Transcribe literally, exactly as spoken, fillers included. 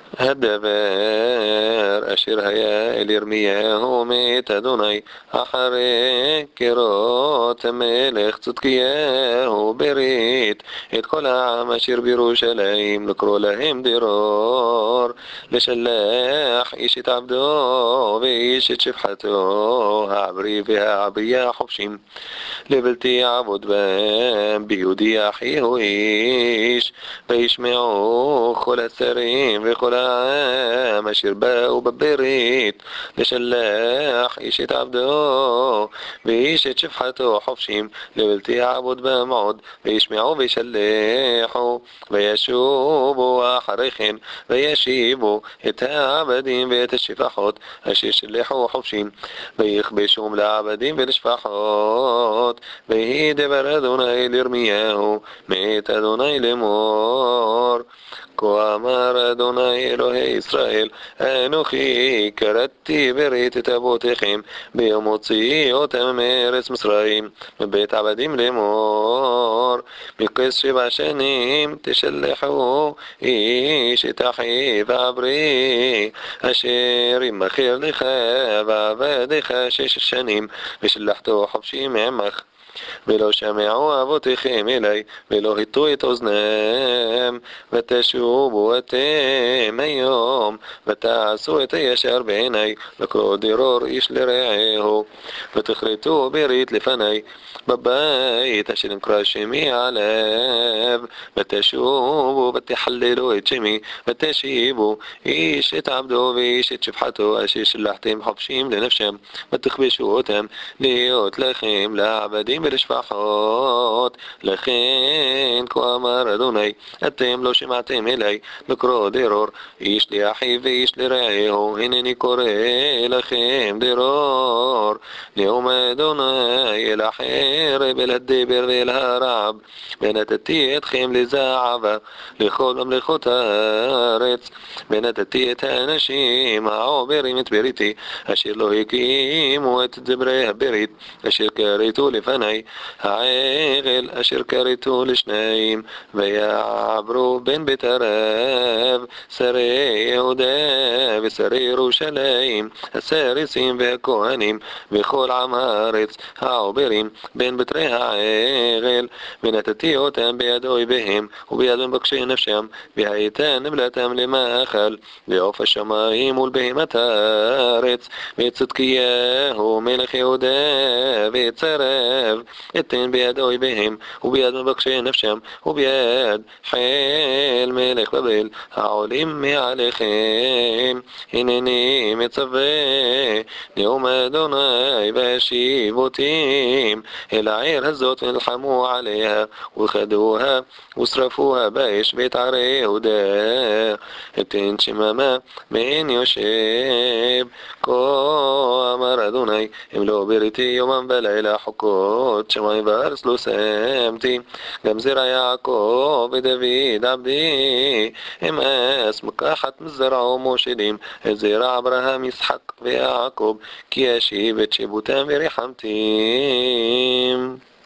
הדבר אשר היה אל ירמיהו מאת אדוני אחרי קירות המלך צדקיהו ברית את כל העם אשר בירושלים לקרוא להם דרור לשלח איש את עבדו ואיש את שפחתו העברי והעברייה חופשים לבלתי יעבוד בהם ביהודי אחיהו איש וישמעו כל השרים וכל העם אשר באו בברית לשלח איש את עבדו ואיש את שפחתו חופשים לבלתי יעבוד בהם עוד וישמעו וישלחו וישובו אחרי כן וישיבו את העבדים ואת השפחות אשר שלחו חופשים ויכבשום לעבדים ולשפחות ויהי דבר אדוני לירמיהו מאת אדוני לאמור כה אמר אדוני אלוהי ישראל אנוכי כרתתי ברית את אבותיכם ביום הוציאי אותם מארץ מצרים מבית עבדים לאמור מקץ שבע שנים תשלחו איש את אחיו העברי אשר ימכר לך ועבדך שש שנים ושלחתו חופשי מעמך ולא שמעו אבותיכם אלי ולא הטו את אוזניהם ותשובו אתם היום ותעשו את הישר בעיני לקרוא דרור איש לרעהו ותכרתו ברית לפני בבית אשר נקרא שמי עליו ותשובו ותחללו את שמי ותשיבו איש את עבדו ואיש את שפחתו אשר שלחתם חופשים לנפשם ותכבשו אותם להיות לכם לעבדים ולשפחות לכן כה אמר אדוני אתם לא שמעתם אלי לקרוא דרור איש לאחיו ואיש לרעהו הנני קורא לכם דרור נאום אדוני אל החרב אל הדבר ואל הרעב ונתתי אתכם לזעבה לכל ממלכות הארץ ונתתי את האנשים העוברים את בריתי אשר לא הקימו את דברי הברית אשר כרתו לפני העגל אשר כרתו לשניים ויעברו בין בית ערב שרי יהודה ושרי ירושלים הסריסים והכהנים וכל עם הארץ העוברים בין בתרי העגל ונתתי אותם ביד אויביהם וביד מבקשי נפשם והייתה נבלתם למאכל לעוף השמיים ולבהמת הארץ ואת צדקיהו מלך יהודה ויצרב אתן ביד אויביהם וביד מבקשי נפשם וביד חיל מלך בבל העולים מעליכם הנני מצווה נאום אדוני והשיב אותים אל העיר הזאת ונלחמו עליה וכדוها ושרפוها באש ואת ערי יהודה אתן שממה מעין יושב כה אמר אדוני אם לא בריתי יומם ולילה חוקות שמיים וארץ לא שמתי גם זרע יעקב ודוד עבדי אמאס מקחת מזרעו מושלים את זרע אברהם יצחק ויעקב כי אשיב את שיבותם וריחמתים